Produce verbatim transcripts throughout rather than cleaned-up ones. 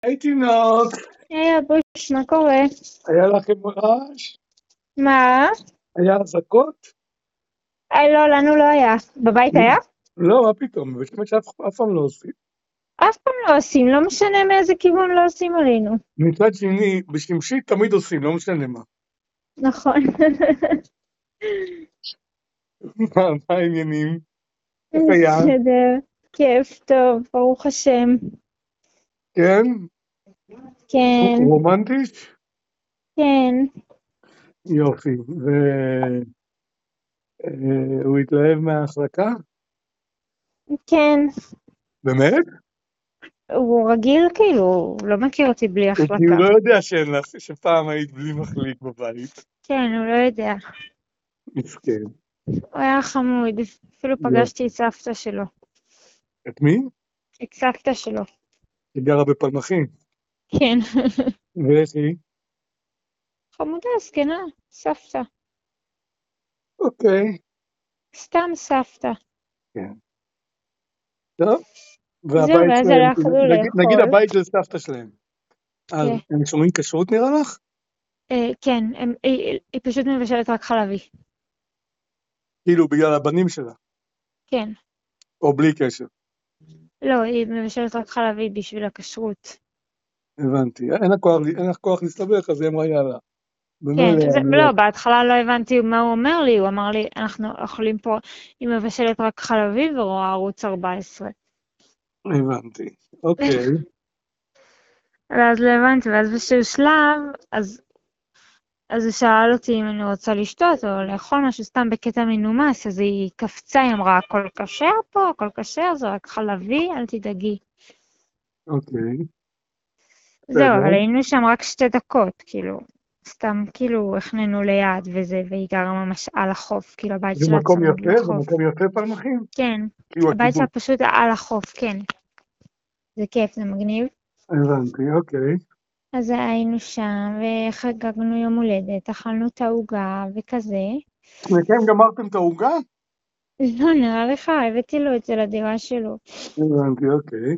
היי תינוק, היי אבוש, מה קורה? היה לכם רעש? מה? היה אזעקות? אה, לא, לנו לא היה. בבית היה? לא, מה פתאום, בבית שמש אף אף פעם לא עושים. אף פעם לא עושים, לא משנה מאיזה כיוון לא עושים עלינו. מצד שני, בשמשית תמיד עושים, לא משנה מה. נכון. מה מה העניינים? איך היה? בסדר, כיף, טוב, ברוך השם. כן? כן, רומנטי? כן, יופי. והוא התלהב מההחלקה? כן. באמת? הוא רגיל כאילו, הוא לא מכיר אותי בלי הוא כאילו החלקה. לא יודע שאין לך, שפעם היית בלי מחליק בבית. כן, הוא לא יודע. מסכן. הוא היה חמוד, אפילו יופי. פגשתי את סבתא שלו. את מי? את סבתא שלו. היא גרה בפלמחים. כן. ואיך היא? חמודה, זקנה, סבתא. אוקיי. סתם סבתא. כן. טוב. זהו, והבית ואז שלהם, הלכנו נגיד, נגיד לאכול. הבית של סבתא שלהם. אז כן. הם שומרים כשרות נראה לך? אה, כן, הם- היא היא פשוט מבשלת רק חלבי. כאילו בגלל הבנים שלה, כן. או בלי קשר. לא, היא מבשלת רק חלבי בשביל הכשרות. הבנתי. אין לך כוח, אין לך כוח להסתבך, אז היא אמרה יאללה. כן, במילא זה, אני לא, לא... בהתחלה לא הבנתי מה הוא אומר לי, הוא אמר לי, אנחנו אוכלים פה, היא מבשלת רק חלבי ורואה ערוץ ארבע עשרה. הבנתי. אוקיי. ואז לא הבנתי, ואז בשביל שלב, אז, אז הוא שאל אותי אם אני רוצה לשתות או לאכול משהו סתם בקטע מנומס, אז היא קפצה, היא אמרה, הכל כשר פה, הכל כשר, זה רק חלבי, אל תדאגי. אוקיי. זהו, בסדר. אבל היינו שם רק שתי דקות, כאילו, סתם כאילו החננו ליד וזה, והיא גרה ממש על החוף, כאילו הבית זה שלה מקום צמוד יפה? זה לחוף. מקום יפה פלמחים? כן, כאילו הבית שלה הקיבוץ. פשוט על החוף, כן. זה כיף, זה מגניב. הבנתי, אוקיי. אז היינו שם, וחגגנו יום הולדת, אכלנו את העוגה וכזה. שניכם גמרתם את העוגה? לא, נראה לך, הבאתי לו את זה לדירה שלו. הבנתי, אוקיי.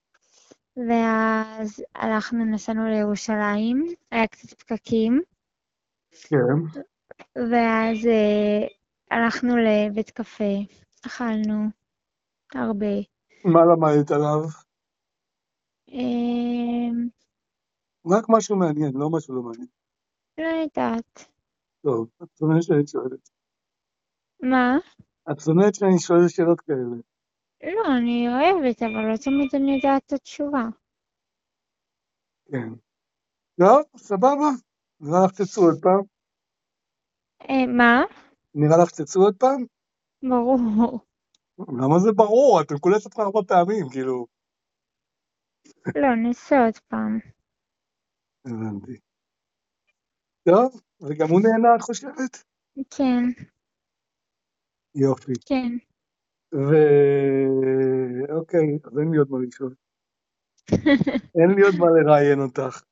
ואז הלכנו, נסענו לירושלים, היה קצת פקקים. כן. ואז אה, הלכנו לבית קפה, אכלנו הרבה. מה למדת עליו? אה, רק משהו מעניין, לא משהו לא מעניין. לא יודעת. טוב, את שונאת שאני שואל את זה. מה? את שונאת שאני שואל שאלות כאלה. לא, אני אוהבת, אבל לא תמיד אני יודעת את התשובה. כן. טוב, סבבה. נראה לך תצאו עוד פעם? אה, מה? נראה לך תצאו עוד פעם? ברור. למה זה ברור? אתם כולת אותך ארבע פעמים, כאילו. לא, ניסה עוד פעם. הבנתי. טוב, וגם הוא נהנה, את חושבת? כן, יופי. כן. ו... אוקיי, אז אין לי עוד מה לשאול. אין לי עוד מה לראיין אותך.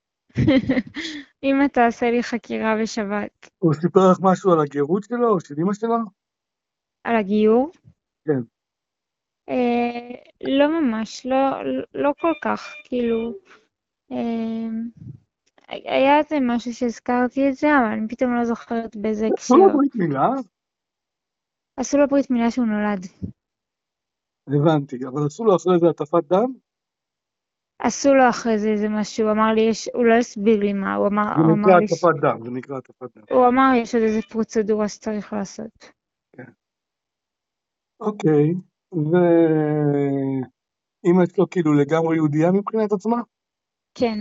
אם אתה עושה לי חקירה בשבת. הוא סיפר לך משהו על הגרות שלו, או של אמא שלו? על הגיור? כן. אה, לא ממש, לא, לא כל כך, כאילו. אה, היה איזה משהו שהזכרתי את זה, אבל אני פתאום לא זוכרת באיזה עשו לו הקשר. ברית מילה? עשו לו ברית מילה שהוא נולד. הבנתי, אבל עשו לו אחרי זה הטפת דם? עשו לו אחרי זה איזה משהו, הוא אמר לי, יש, הוא לא הסביר לי מה, הוא אמר, זה הוא נקרא אמר לי, הטפת דם, זה נקרא הטפת דם. הוא אמר, יש עוד איזה פרוצדורה שצריך לעשות. כן. אוקיי, ואמא שלו כאילו לגמרי יהודייה מבחינת עצמה? כן,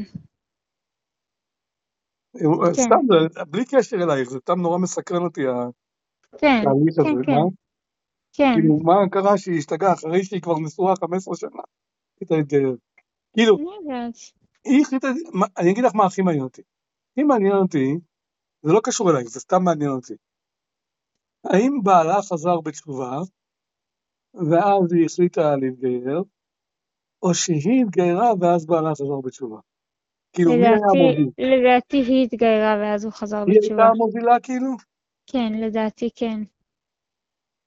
כן, סתם, זה- בלי קשר אלייך, זה סתם נורא מסקרן אותי כן, התהליך כן, הזה, כן, מה? כן. כאילו, מה קרה שהיא השתגעה אחרי שהיא כבר נשואה חמש עשרה שנה? החליטה להתגייר. כאילו, אני יודעת. היא החליטה, מה- אני אגיד לך מה הכי מעניין אותי. הכי מעניין אותי, זה לא קשור אלייך, זה סתם מעניין אותי. האם בעלה חזר בתשובה, ואז היא החליטה להתגייר, או שהיא התגיירה ואז בעלה חזר בתשובה? כאילו, מי היה לדעתי, המוביל? לדעתי היא התגיירה ואז הוא חזר היא הייתה בתשובה. המובילה כאילו? כן, לדעתי כן.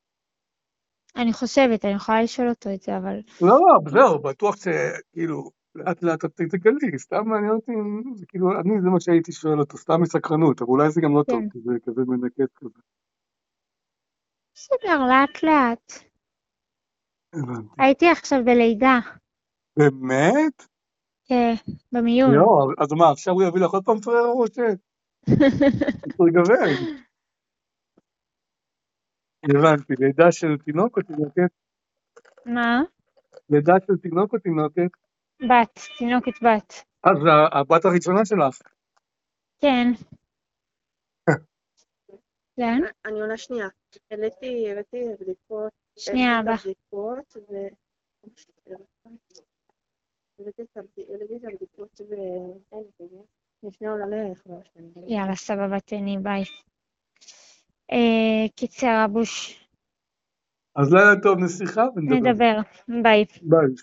אני חושבת, אני יכולה לשאול אותו את זה, אבל... לא, לא, זהו, בטוח שכאילו, לאט לאט את תגלי, סתם מעניין אותי, זה כאילו, אני זה מה שהייתי שואל אותו, סתם מסקרנות, אבל אולי זה גם לא טוב, כן. כי זה כזה מנקד כזה. בסדר, לאט לאט. הבנתי. הייתי עכשיו בלידה. באמת? כן, במיון. יואו, אז מה, עכשיו הוא יביא לך עוד פעם פררה או ש... הוא יגוון. הבנתי, לידה של תינוק או תינוקת? מה? לידה של תינוק או תינוקת? בת, תינוקת בת. אז הבת הראשונה שלך. כן. כן? אני עונה שנייה. העליתי, הבאתי בדיקות. שנייה, אבא. בדיקות ו... הבאתי את הבדיקות ו... לפני עולמך. יאללה, סבבה, תהני, ביי. אה, קיצר, אבוש. אז לילה טוב, נסיכה ונדבר. נדבר, ביי. ביי.